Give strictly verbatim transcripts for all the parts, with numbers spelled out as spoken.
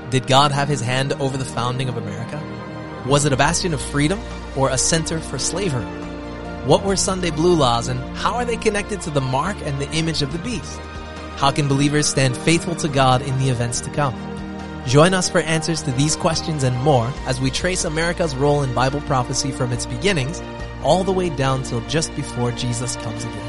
Did God have his hand over the founding of America? Was it a bastion of freedom or a center for slavery? What were Sunday blue laws and how are they connected to the mark and the image of the beast? How can believers stand faithful to God in the events to come? Join us for answers to these questions and more as we trace America's role in Bible prophecy from its beginnings all the way down till just before Jesus comes again.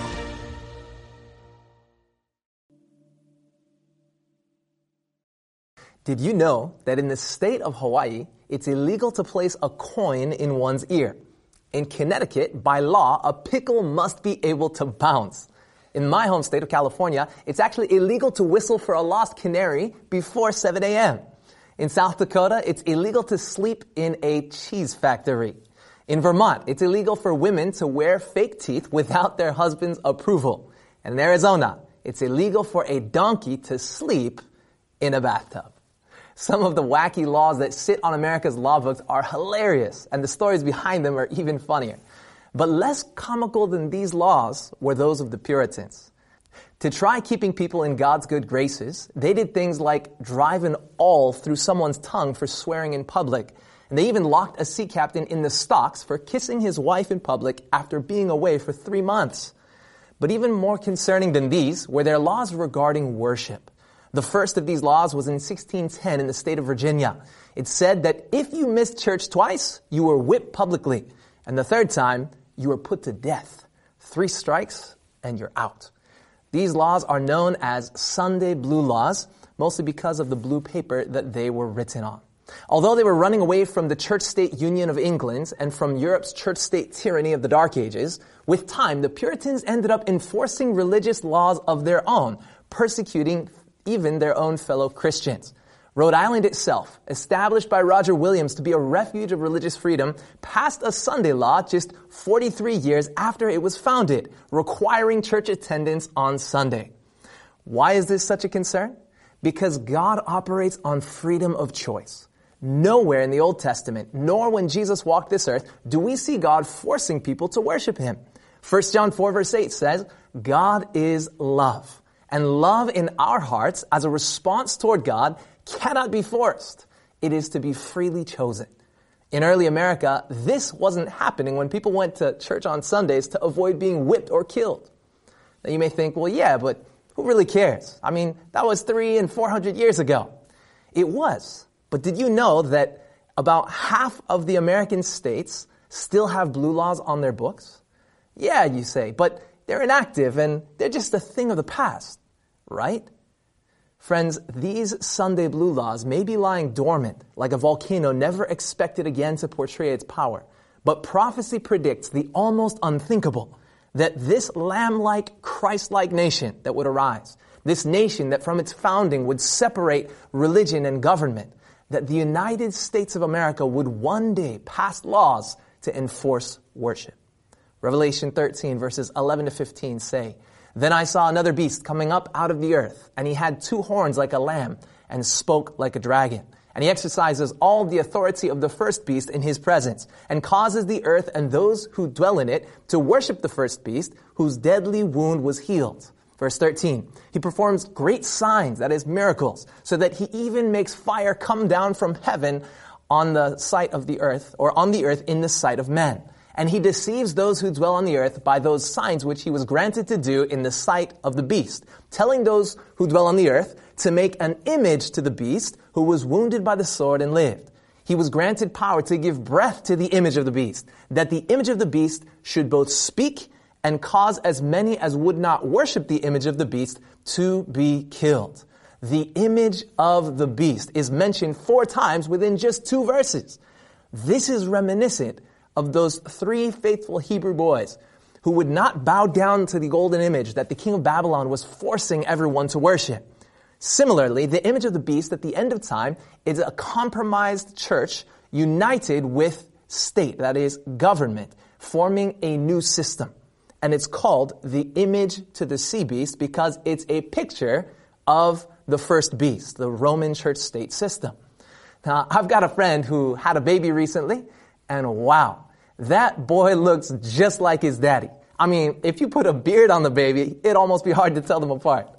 Did you know that in the state of Hawaii, it's illegal to place a coin in one's ear? In Connecticut, by law, a pickle must be able to bounce. In my home state of California, it's actually illegal to whistle for a lost canary before seven a.m. In South Dakota, it's illegal to sleep in a cheese factory. In Vermont, it's illegal for women to wear fake teeth without their husband's approval. And in Arizona, it's illegal for a donkey to sleep in a bathtub. Some of the wacky laws that sit on America's law books are hilarious, and the stories behind them are even funnier. But less comical than these laws were those of the Puritans. To try keeping people in God's good graces, they did things like drive an awl through someone's tongue for swearing in public, and they even locked a sea captain in the stocks for kissing his wife in public after being away for three months. But even more concerning than these were their laws regarding worship. The first of these laws was in sixteen ten in the state of Virginia. It said that if you missed church twice, you were whipped publicly. And the third time, you were put to death. Three strikes, and you're out. These laws are known as Sunday blue laws, mostly because of the blue paper that they were written on. Although they were running away from the church-state union of England and from Europe's church-state tyranny of the Dark Ages, with time, the Puritans ended up enforcing religious laws of their own, persecuting even their own fellow Christians. Rhode Island itself, established by Roger Williams to be a refuge of religious freedom, passed a Sunday law just forty-three years after it was founded, requiring church attendance on Sunday. Why is this such a concern? Because God operates on freedom of choice. Nowhere in the Old Testament, nor when Jesus walked this earth, do we see God forcing people to worship Him. First John four verse eight says, God is love. And love in our hearts as a response toward God cannot be forced. It is to be freely chosen. In early America, this wasn't happening when people went to church on Sundays to avoid being whipped or killed. Now you may think, well, yeah, but who really cares? I mean, that was three and four hundred years ago. It was. But did you know that about half of the American states still have blue laws on their books? Yeah, you say, but they're inactive and they're just a thing of the past, right? Friends, these Sunday blue laws may be lying dormant like a volcano never expected again to portray its power. But prophecy predicts the almost unthinkable, that this lamb-like, Christ-like nation that would arise, this nation that from its founding would separate religion and government, that the United States of America would one day pass laws to enforce worship. Revelation thirteen verses eleven to fifteen say, Then I saw another beast coming up out of the earth, and he had two horns like a lamb, and spoke like a dragon. And he exercises all the authority of the first beast in his presence, and causes the earth and those who dwell in it to worship the first beast, whose deadly wound was healed. Verse thirteen, he performs great signs, that is miracles, so that he even makes fire come down from heaven on the sight of the earth, or on the earth in the sight of men. And he deceives those who dwell on the earth by those signs which he was granted to do in the sight of the beast, telling those who dwell on the earth to make an image to the beast who was wounded by the sword and lived. He was granted power to give breath to the image of the beast, that the image of the beast should both speak and cause as many as would not worship the image of the beast to be killed. The image of the beast is mentioned four times within just two verses. This is reminiscent of those three faithful Hebrew boys who would not bow down to the golden image that the king of Babylon was forcing everyone to worship. Similarly, the image of the beast at the end of time is a compromised church united with state, that is, government, forming a new system. And it's called the image to the sea beast because it's a picture of the first beast, the Roman church state system. Now, I've got a friend who had a baby recently, and wow, that boy looks just like his daddy. I mean, if you put a beard on the baby, it'd almost be hard to tell them apart.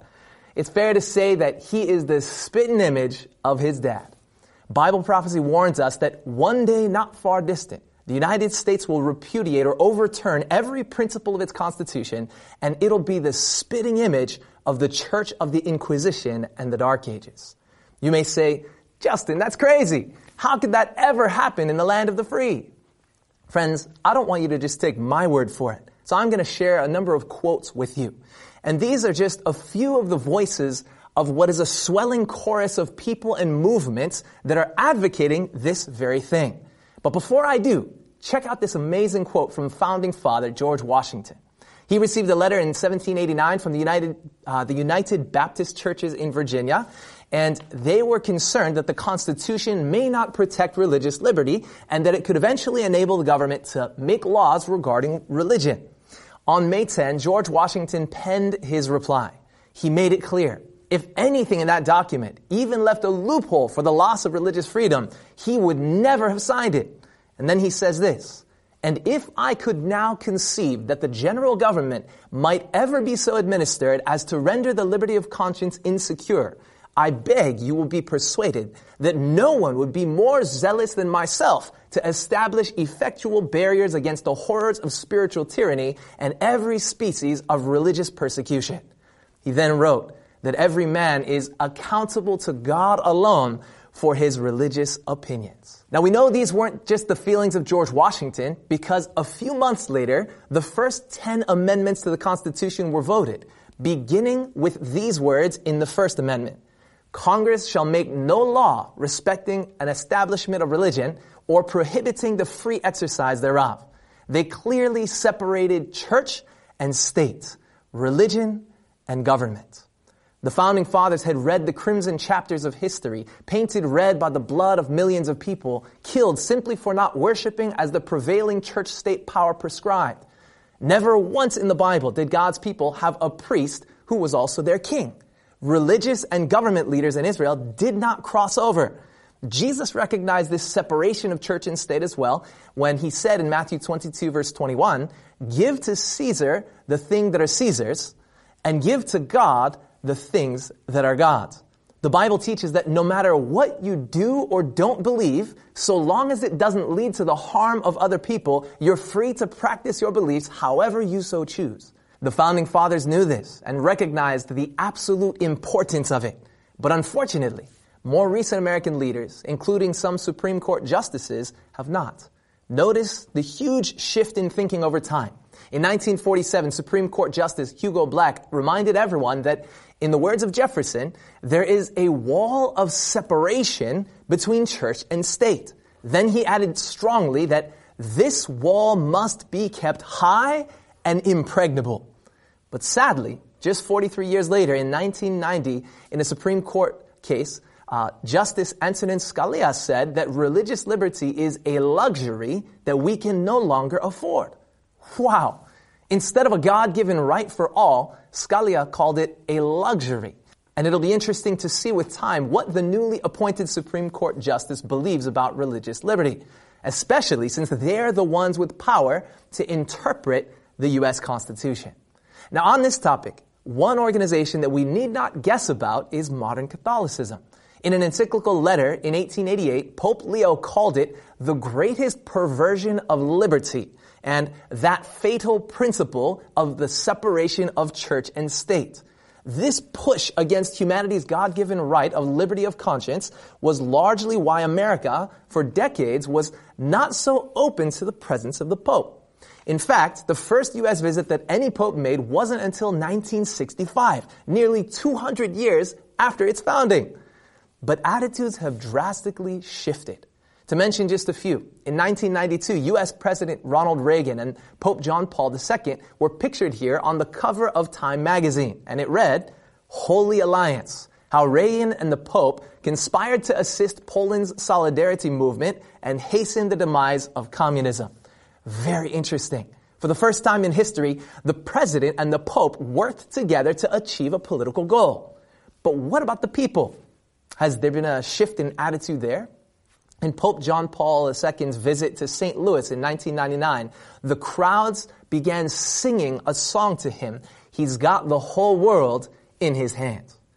It's fair to say that he is the spitting image of his dad. Bible prophecy warns us that one day not far distant, the United States will repudiate or overturn every principle of its Constitution, and it'll be the spitting image of the Church of the Inquisition and the Dark Ages. You may say, Justin, that's crazy. How could that ever happen in the land of the free? Friends, I don't want you to just take my word for it. So I'm going to share a number of quotes with you. And these are just a few of the voices of what is a swelling chorus of people and movements that are advocating this very thing. But before I do, check out this amazing quote from founding father George Washington. He received a letter in seventeen eighty-nine from the United, uh, the United Baptist Churches in Virginia, and they were concerned that the Constitution may not protect religious liberty and that it could eventually enable the government to make laws regarding religion. On May tenth, George Washington penned his reply. He made it clear, if anything in that document even left a loophole for the loss of religious freedom, he would never have signed it. And then he says this, and if I could now conceive that the general government might ever be so administered as to render the liberty of conscience insecure, I beg you will be persuaded that no one would be more zealous than myself to establish effectual barriers against the horrors of spiritual tyranny and every species of religious persecution. He then wrote that every man is accountable to God alone for his religious opinions. Now we know these weren't just the feelings of George Washington, because a few months later, the first ten amendments to the Constitution were voted, beginning with these words in the First Amendment. Congress shall make no law respecting an establishment of religion or prohibiting the free exercise thereof. They clearly separated church and state, religion and government. The founding fathers had read the crimson chapters of history, painted red by the blood of millions of people, killed simply for not worshiping as the prevailing church-state power prescribed. Never once in the Bible did God's people have a priest who was also their king. Religious and government leaders in Israel did not cross over. Jesus recognized this separation of church and state as well when he said in Matthew twenty-two verse twenty-one, give to Caesar the thing that are Caesar's, and give to God the things that are God's. The Bible teaches that no matter what you do or don't believe, so long as it doesn't lead to the harm of other people, you're free to practice your beliefs however you so choose. The founding fathers knew this and recognized the absolute importance of it. But unfortunately, more recent American leaders, including some Supreme Court justices, have not. Notice the huge shift in thinking over time. In nineteen forty-seven, Supreme Court Justice Hugo Black reminded everyone that, in the words of Jefferson, there is a wall of separation between church and state. Then he added strongly that this wall must be kept high and impregnable. But sadly, just forty-three years later, in nineteen ninety, in a Supreme Court case, uh, Justice Antonin Scalia said that religious liberty is a luxury that we can no longer afford. Wow. Instead of a God-given right for all, Scalia called it a luxury. And it'll be interesting to see with time what the newly appointed Supreme Court justice believes about religious liberty, especially since they're the ones with power to interpret the U S Constitution. Now, on this topic, one organization that we need not guess about is modern Catholicism. In an encyclical letter in eighteen eighty-eight, Pope Leo called it the greatest perversion of liberty and that fatal principle of the separation of church and state. This push against humanity's God-given right of liberty of conscience was largely why America, for decades, was not so open to the presence of the Pope. In fact, the first U S visit that any pope made wasn't until nineteen sixty-five, nearly two hundred years after its founding. But attitudes have drastically shifted. To mention just a few, in nineteen ninety-two, U S President Ronald Reagan and Pope John Paul the Second were pictured here on the cover of Time magazine, and it read, Holy Alliance, how Reagan and the Pope conspired to assist Poland's solidarity movement and hasten the demise of communism. Very interesting. For the first time in history, the President and the Pope worked together to achieve a political goal. But what about the people? Has there been a shift in attitude there? In Pope John Paul the Second's visit to Saint Louis in nineteen ninety-nine, the crowds began singing a song to him, He's got the whole world in his hands.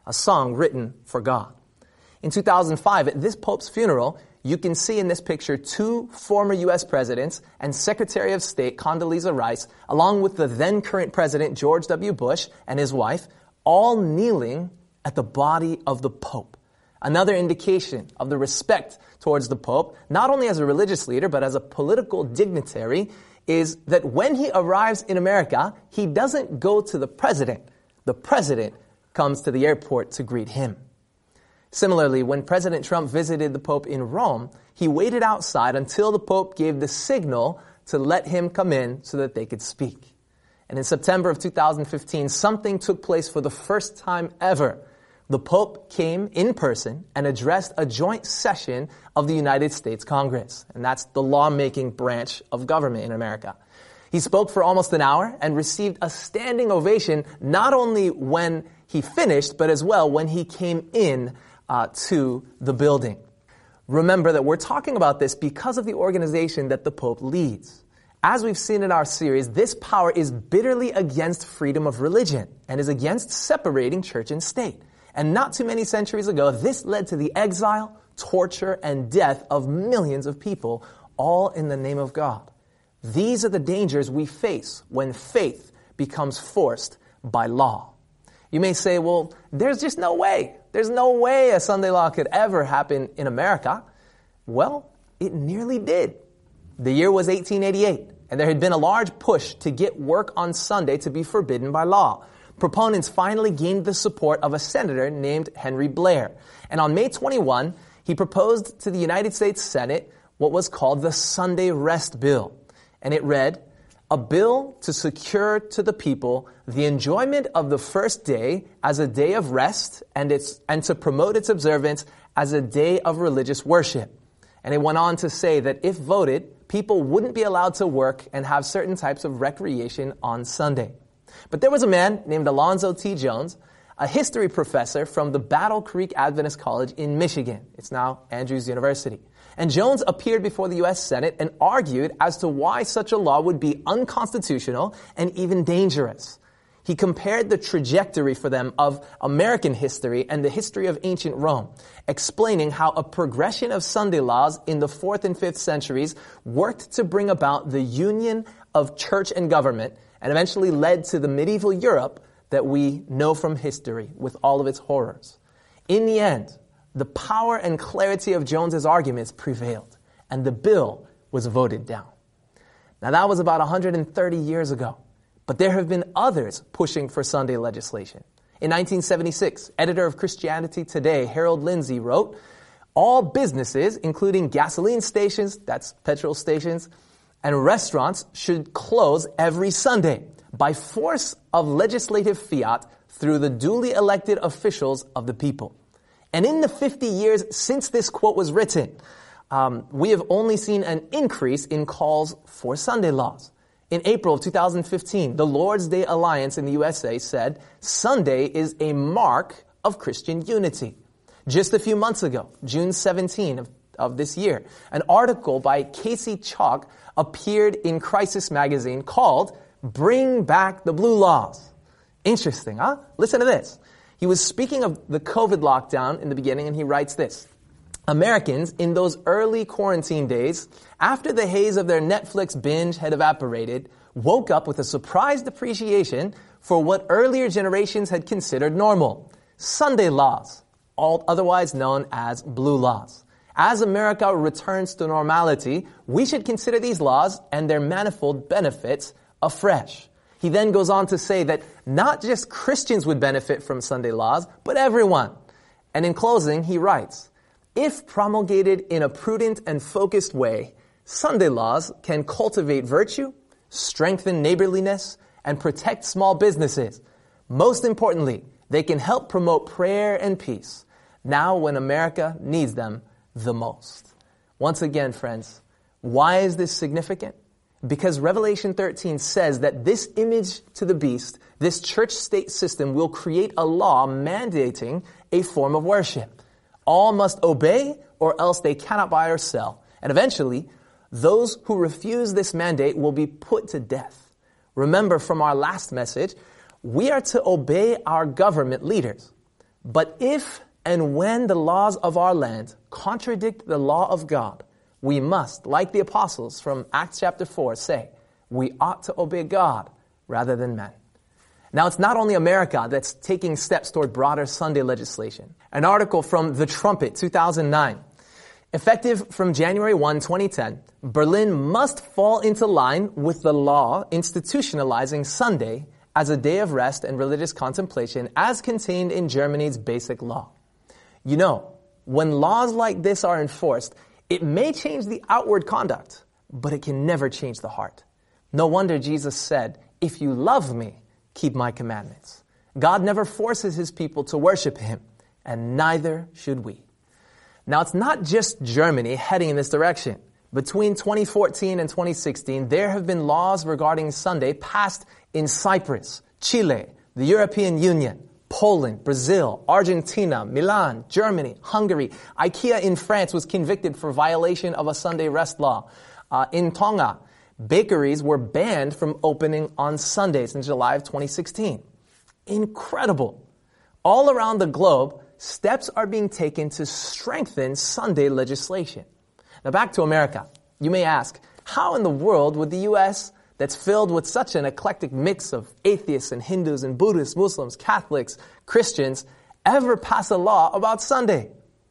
a song written for God. In two thousand five, at this Pope's funeral, you can see in this picture two former U S presidents and Secretary of State Condoleezza Rice, along with the then current President George W. Bush and his wife, all kneeling at the body of the Pope. Another indication of the respect towards the Pope, not only as a religious leader, but as a political dignitary, is that when he arrives in America, he doesn't go to the president. The president comes to the airport to greet him. Similarly, when President Trump visited the Pope in Rome, he waited outside until the Pope gave the signal to let him come in so that they could speak. And in September of two thousand fifteen, something took place for the first time ever. The Pope came in person and addressed a joint session of the United States Congress. And that's the lawmaking branch of government in America. He spoke for almost an hour and received a standing ovation not only when he finished, but as well when he came in uh, to the building. Remember that we're talking about this because of the organization that the Pope leads. As we've seen in our series, this power is bitterly against freedom of religion and is against separating church and state. And not too many centuries ago, this led to the exile, torture, and death of millions of people, all in the name of God. These are the dangers we face when faith becomes forced by law. You may say, well, there's just no way. There's no way a Sunday law could ever happen in America. Well, it nearly did. The year was eighteen eighty-eight, and there had been a large push to get work on Sunday to be forbidden by law. Proponents finally gained the support of a senator named Henry Blair. And on May twenty-first, he proposed to the United States Senate what was called the Sunday Rest Bill. And it read, "A bill to secure to the people the enjoyment of the first day as a day of rest and its and to promote its observance as a day of religious worship." And it went on to say that if voted, people wouldn't be allowed to work and have certain types of recreation on Sunday. But there was a man named Alonzo T. Jones, a history professor from the Battle Creek Adventist College in Michigan. It's now Andrews University. And Jones appeared before the U S Senate and argued as to why such a law would be unconstitutional and even dangerous. He compared the trajectory for them of American history and the history of ancient Rome, explaining how a progression of Sunday laws in the fourth and fifth centuries worked to bring about the union of church and government and eventually led to the medieval Europe that we know from history with all of its horrors. In the end, the power and clarity of Jones's arguments prevailed, and the bill was voted down. Now that was about one hundred thirty years ago, but there have been others pushing for Sunday legislation. In nineteen seventy-six, editor of Christianity Today, Harold Lindsay, wrote, "All businesses, including gasoline stations, that's petrol stations, and restaurants should close every Sunday by force of legislative fiat through the duly elected officials of the people." And in the fifty years since this quote was written, um, we have only seen an increase in calls for Sunday laws. In April of two thousand fifteen, the Lord's Day Alliance in the U S A said, "Sunday is a mark of Christian unity." Just a few months ago, June seventeenth of, of this year, an article by Casey Chalk appeared in Crisis magazine called "Bring Back the Blue Laws." Interesting, huh? Listen to this. He was speaking of the COVID lockdown in the beginning, and he writes this. "Americans in those early quarantine days, after the haze of their Netflix binge had evaporated, woke up with a surprised appreciation for what earlier generations had considered normal. Sunday laws, all otherwise known as blue laws. As America returns to normality, we should consider these laws and their manifold benefits afresh." He then goes on to say that not just Christians would benefit from Sunday laws, but everyone. And in closing, he writes, "If promulgated in a prudent and focused way, Sunday laws can cultivate virtue, strengthen neighborliness, and protect small businesses. Most importantly, they can help promote prayer and peace, now when America needs them the most." Once again, friends, why is this significant? Because Revelation thirteen says that this image to the beast, this church-state system, will create a law mandating a form of worship. All must obey, or else they cannot buy or sell. And eventually, those who refuse this mandate will be put to death. Remember from our last message, we are to obey our government leaders. But if and when the laws of our land contradict the law of God, we must, like the apostles from Acts chapter four, say, we ought to obey God rather than men. Now, it's not only America that's taking steps toward broader Sunday legislation. An article from The Trumpet, two thousand nine. Effective from January first, twenty ten, Berlin must fall into line with the law institutionalizing Sunday as a day of rest and religious contemplation as contained in Germany's basic law. You know, when laws like this are enforced, it may change the outward conduct, but it can never change the heart. No wonder Jesus said, if you love me, keep my commandments. God never forces his people to worship him, and neither should we. Now, it's not just Germany heading in this direction. Between twenty fourteen and twenty sixteen, there have been laws regarding Sunday passed in Cyprus, Chile, the European Union, Poland, Brazil, Argentina, Milan, Germany, Hungary. IKEA in France was convicted for violation of a Sunday rest law. Uh, in Tonga, bakeries were banned from opening on Sundays in July of twenty sixteen. Incredible. All around the globe, steps are being taken to strengthen Sunday legislation. Now back to America. You may ask, how in the world would the U S, that's filled with such an eclectic mix of atheists and Hindus and Buddhists, Muslims, Catholics, Christians, ever pass a law about Sunday?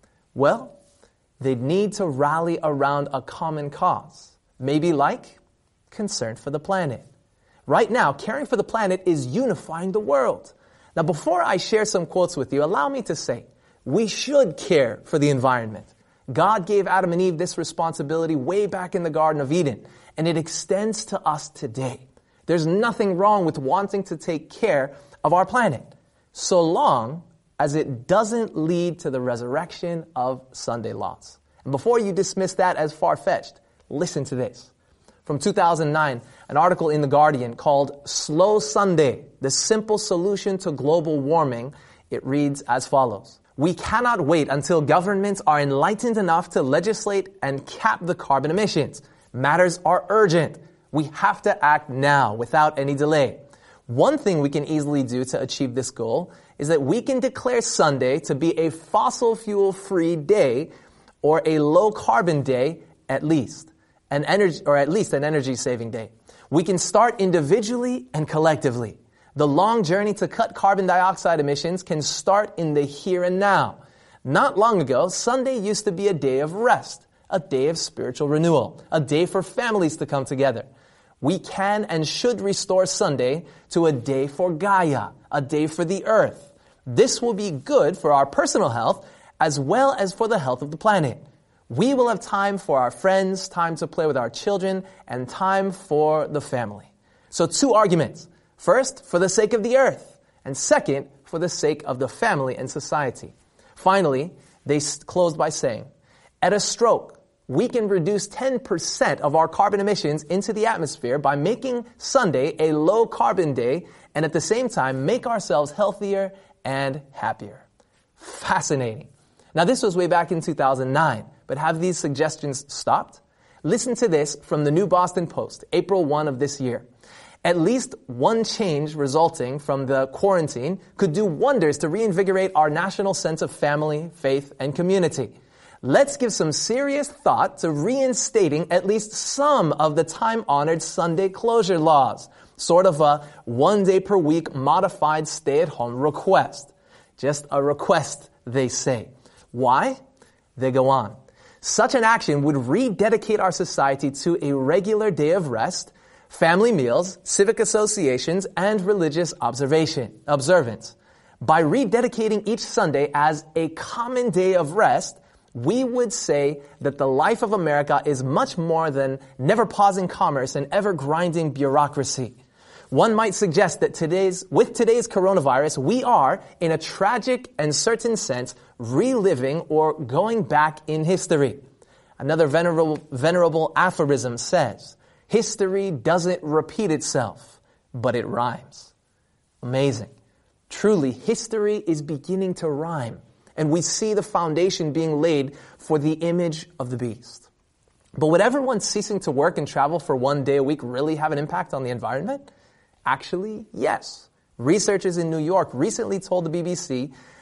Well, they'd need to rally around a common cause. Maybe like concern for the planet. Right now, caring for the planet is unifying the world. Now, before I share some quotes with you, allow me to say, we should care for the environment. God gave Adam and Eve this responsibility way back in the Garden of Eden, and it extends to us today. There's nothing wrong with wanting to take care of our planet, so long as it doesn't lead to the resurrection of Sunday laws. And before you dismiss that as far-fetched, listen to this. From two thousand nine, an article in The Guardian called Slow Sunday, the Simple Solution to Global Warming. It reads as follows. We cannot wait until governments are enlightened enough to legislate and cap the carbon emissions. Matters are urgent. We have to act now without any delay. One thing we can easily do to achieve this goal is that we can declare Sunday to be a fossil fuel-free day or a low-carbon day at least. An energy, or at least an energy-saving day. We can start individually and collectively. The long journey to cut carbon dioxide emissions can start in the here and now. Not long ago, Sunday used to be a day of rest, a day of spiritual renewal, a day for families to come together. We can and should restore Sunday to a day for Gaia, a day for the earth. This will be good for our personal health as well as for the health of the planet. We will have time for our friends, time to play with our children, and time for the family. So two arguments. First, for the sake of the earth, and second, for the sake of the family and society. Finally, they closed by saying, at a stroke, we can reduce ten percent of our carbon emissions into the atmosphere by making Sunday a low-carbon day and at the same time make ourselves healthier and happier. Fascinating. Now, this was way back in two thousand nine, but have these suggestions stopped? Listen to this from the New Boston Post, April first of this year. At least one change resulting from the quarantine could do wonders to reinvigorate our national sense of family, faith, and community. Let's give some serious thought to reinstating at least some of the time-honored Sunday closure laws, sort of a one day per week modified stay-at-home request. Just a request, they say. Why? They go on. Such an action would rededicate our society to a regular day of rest, family meals, civic associations, and religious observation, observance. By rededicating each Sunday as a common day of rest, we would say that the life of America is much more than never-pausing commerce and ever-grinding bureaucracy. One might suggest that today's, with today's coronavirus, we are, in a tragic and certain sense, reliving or going back in history. Another venerable, venerable aphorism says, history doesn't repeat itself, but it rhymes. Amazing. Truly, history is beginning to rhyme, and we see the foundation being laid for the image of the beast. But would everyone ceasing to work and travel for one day a week really have an impact on the environment? Actually, yes. Researchers in New York recently told the B B C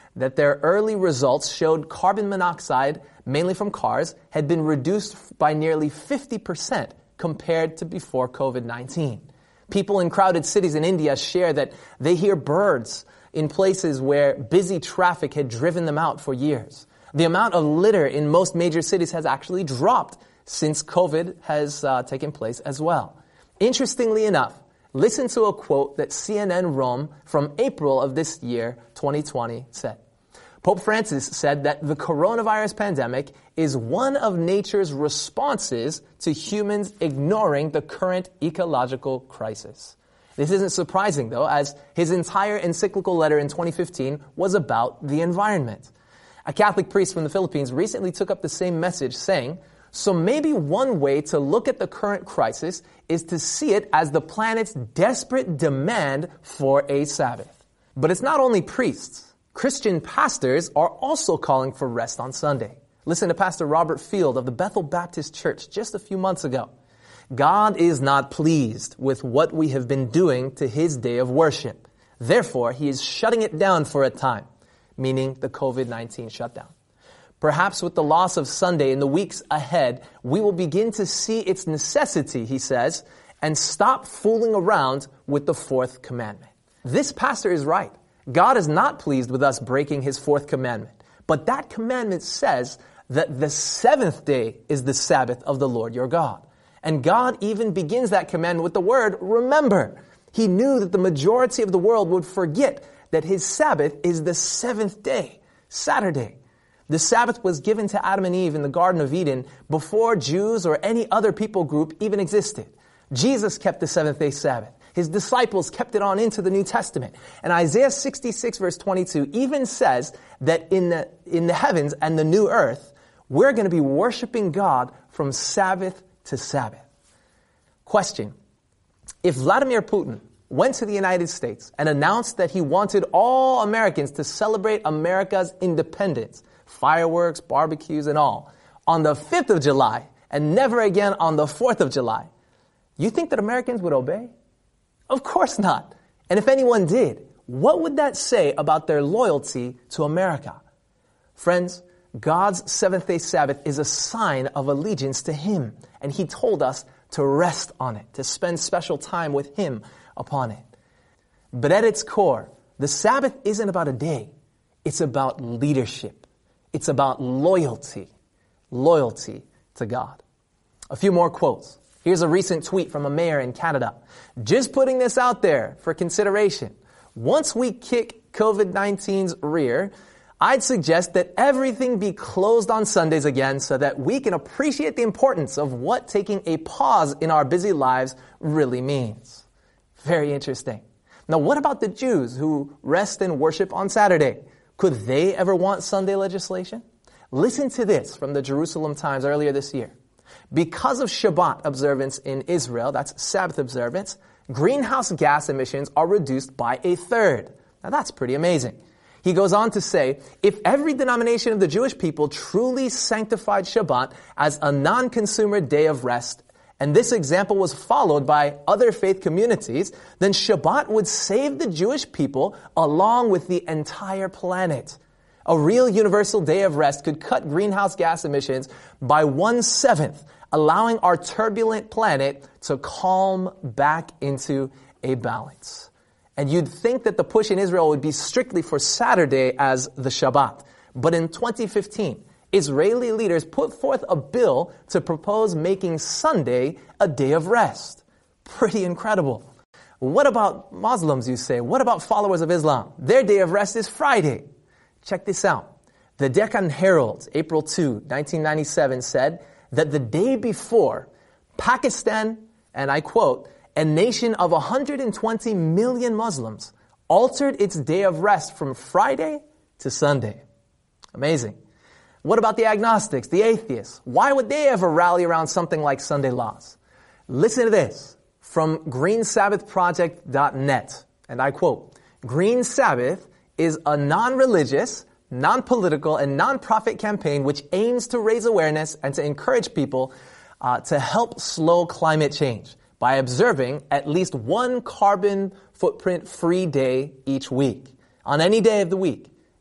that their early results showed carbon monoxide, mainly from cars, had been reduced by nearly fifty percent compared to before covid nineteen. People in crowded cities in India share that they hear birds in places where busy traffic had driven them out for years. The amount of litter in most major cities has actually dropped since COVID has uh, taken place as well. Interestingly enough, listen to a quote that C N N Rome from April of this year, twenty twenty, said. Pope Francis said that the coronavirus pandemic is one of nature's responses to humans ignoring the current ecological crisis. This isn't surprising, though, as his entire encyclical letter in twenty fifteen was about the environment. A Catholic priest from the Philippines recently took up the same message, saying, so maybe one way to look at the current crisis is to see it as the planet's desperate demand for a Sabbath. But it's not only priests. Christian pastors are also calling for rest on Sunday. Listen to Pastor Robert Field of the Bethel Baptist Church just a few months ago. God is not pleased with what we have been doing to His day of worship. Therefore, He is shutting it down for a time, meaning the covid nineteen shutdown. Perhaps with the loss of Sunday in the weeks ahead, we will begin to see its necessity, he says, and stop fooling around with the fourth commandment. This pastor is right. God is not pleased with us breaking His fourth commandment. But that commandment says that the seventh day is the Sabbath of the Lord your God. And God even begins that commandment with the word, remember. He knew that the majority of the world would forget that His Sabbath is the seventh day, Saturday. The Sabbath was given to Adam and Eve in the Garden of Eden before Jews or any other people group even existed. Jesus kept the seventh day Sabbath. His disciples kept it on into the New Testament. And Isaiah sixty-six verse twenty-two even says that in the, in the heavens and the new earth, we're going to be worshiping God from Sabbath to Sabbath. Question. If Vladimir Putin went to the United States and announced that he wanted all Americans to celebrate America's independence, fireworks, barbecues, and all, on the fifth of July, and never again on the fourth of July, you think that Americans would obey? Of course not. And if anyone did, what would that say about their loyalty to America? Friends, God's seventh-day Sabbath is a sign of allegiance to Him, and He told us to rest on it, to spend special time with Him upon it. But at its core, the Sabbath isn't about a day. It's about leadership. It's about loyalty. Loyalty to God. A few more quotes. Here's a recent tweet from a mayor in Canada. Just putting this out there for consideration. Once we kick covid nineteen's rear, I'd suggest that everything be closed on Sundays again so that we can appreciate the importance of what taking a pause in our busy lives really means. Very interesting. Now, what about the Jews who rest and worship on Saturday? Could they ever want Sunday legislation? Listen to this from the Jerusalem Times earlier this year. Because of Shabbat observance in Israel, that's Sabbath observance, greenhouse gas emissions are reduced by a third. Now that's pretty amazing. He goes on to say, if every denomination of the Jewish people truly sanctified Shabbat as a non-consumer day of rest, and this example was followed by other faith communities, then Shabbat would save the Jewish people along with the entire planet. A real universal day of rest could cut greenhouse gas emissions by one-seventh, allowing our turbulent planet to calm back into a balance. And you'd think that the push in Israel would be strictly for Saturday as the Shabbat. But in twenty fifteen, Israeli leaders put forth a bill to propose making Sunday a day of rest. Pretty incredible. What about Muslims, you say? What about followers of Islam? Their day of rest is Friday. Check this out. The Deccan Herald, April second, nineteen ninety-seven, said that the day before, Pakistan, and I quote, a nation of one hundred twenty million Muslims, altered its day of rest from Friday to Sunday. Amazing. What about the agnostics, the atheists? Why would they ever rally around something like Sunday laws? Listen to this from green sabbath project dot net, and I quote, Green Sabbath is a non-religious, non-political, and non-profit campaign which aims to raise awareness and to encourage people uh, to help slow climate change by observing at least one carbon footprint-free day each week. On any day of the week,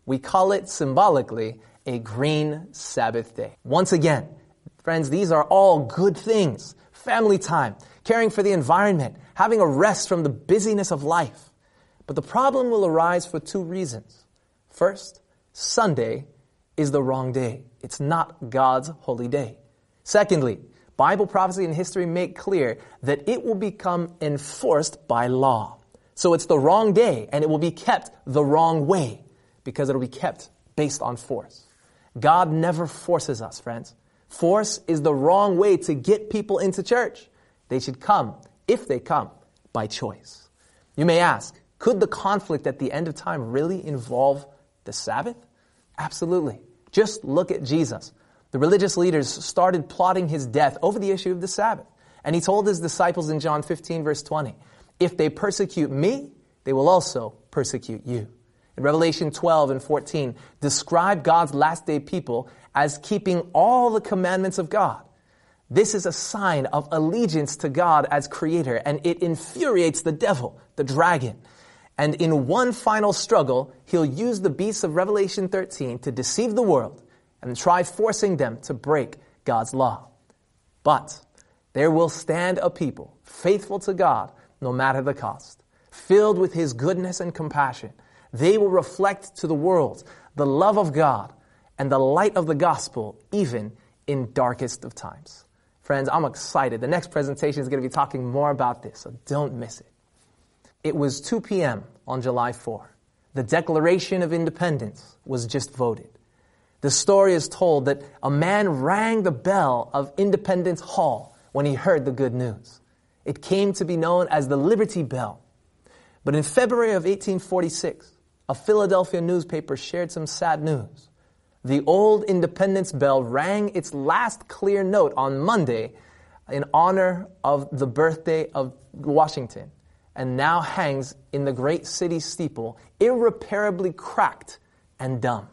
We call it symbolically a green Sabbath day. Once again, friends, these are all good things. Family time, caring for the environment, having a rest from the busyness of life. But the problem will arise for two reasons. First, Sunday is the wrong day. It's not God's holy day. Secondly, Bible prophecy and history make clear that it will become enforced by law. So it's the wrong day, and it will be kept the wrong way, because it will be kept based on force. God never forces us, friends. Force is the wrong way to get people into church. They should come, if they come, by choice. You may ask, could the conflict at the end of time really involve the Sabbath? Absolutely. Just look at Jesus. The religious leaders started plotting his death over the issue of the Sabbath. And he told his disciples in John fifteen, verse twenty, if they persecute me, they will also persecute you. In Revelation twelve and fourteen, describe God's last day people as keeping all the commandments of God. This is a sign of allegiance to God as creator, and it infuriates the devil, the dragon. And in one final struggle, he'll use the beasts of Revelation thirteen to deceive the world and try forcing them to break God's law. But there will stand a people faithful to God no matter the cost, filled with his goodness and compassion. They will reflect to the world the love of God and the light of the gospel, even in darkest of times. Friends, I'm excited. The next presentation is going to be talking more about this, so don't miss it. It was two p.m. on July fourth. The Declaration of Independence was just voted. The story is told that a man rang the bell of Independence Hall when he heard the good news. It came to be known as the Liberty Bell. But in February of eighteen forty-six, a Philadelphia newspaper shared some sad news. The old Independence Bell rang its last clear note on Monday in honor of the birthday of Washington, and now hangs in the great city steeple, irreparably cracked and dumb.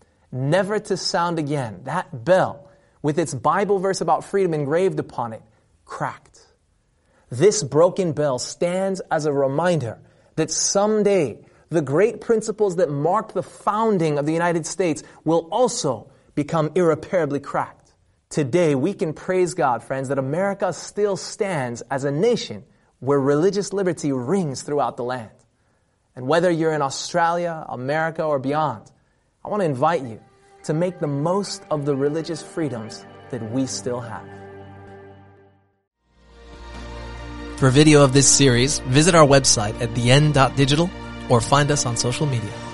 Never to sound again, that bell, with its Bible verse about freedom engraved upon it, cracked. This broken bell stands as a reminder that someday the great principles that marked the founding of the United States will also become irreparably cracked. Today, we can praise God, friends, that America still stands as a nation where religious liberty rings throughout the land. And whether you're in Australia, America, or beyond, I want to invite you to make the most of the religious freedoms that we still have. For a video of this series, visit our website at the end dot digital or find us on social media.